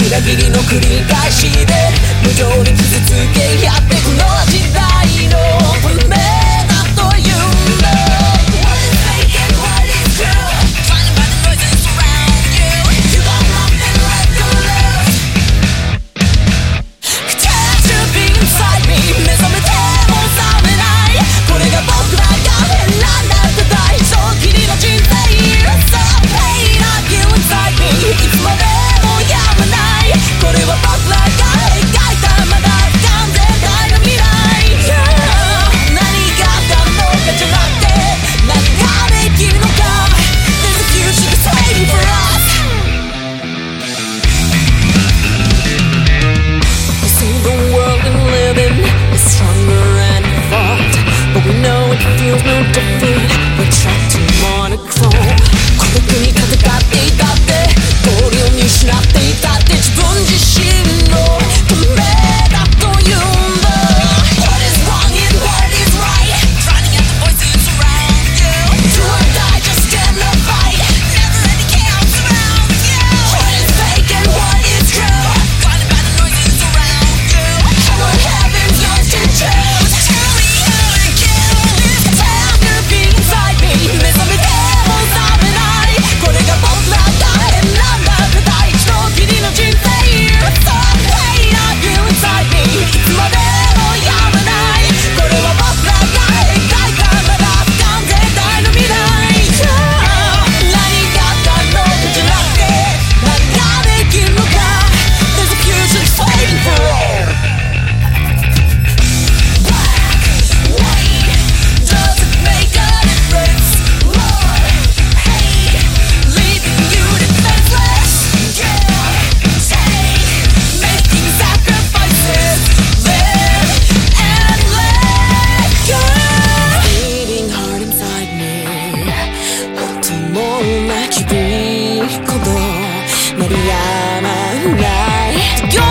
裏切りの繰り返しで無情に傷つけやってこの時代のためだというんだ。 What is fake and what is true? Blinded by the noises around you. You gon' love and let go loose. Catch you inside me. 目覚めても覚めないこれが僕らが選んだ世代人斬りの人生 So pain of you inside me いつまでもやまないこれは僕らが描いたまだ不完全体の未来 何があったのかじゃなくて何ができるのか There's a future that's waiting for us. We see the world and living is stronger and evolved But we know it feels no different We're trapped in monochrome 孤独に戦っていたってゴールを見失っていたって自分自身のためだというんだ What is wrong and what is right Drowning out the voices around you Do or die, just stand the fight Never ending chaos around you What is fake and what is true Blinded by the noises around you Hell or heaven's yours to choose Tell me who to kill Tell me being inside me 目覚めても覚めないこれが僕らが選んだ世代人斬りの人生 So pain of you inside me いつまでもやまないこれは僕らが描いたまだ不完全体の未来 何があったのかじゃなくて何ができるのか There's a future that's waiting for us. Black, white, does it make a difference? Love, hate, leaving you defenseless. Give, take, making sacrifices. Live and let go. Beating hard inside me. 音も泣きびくほど鳴りやまない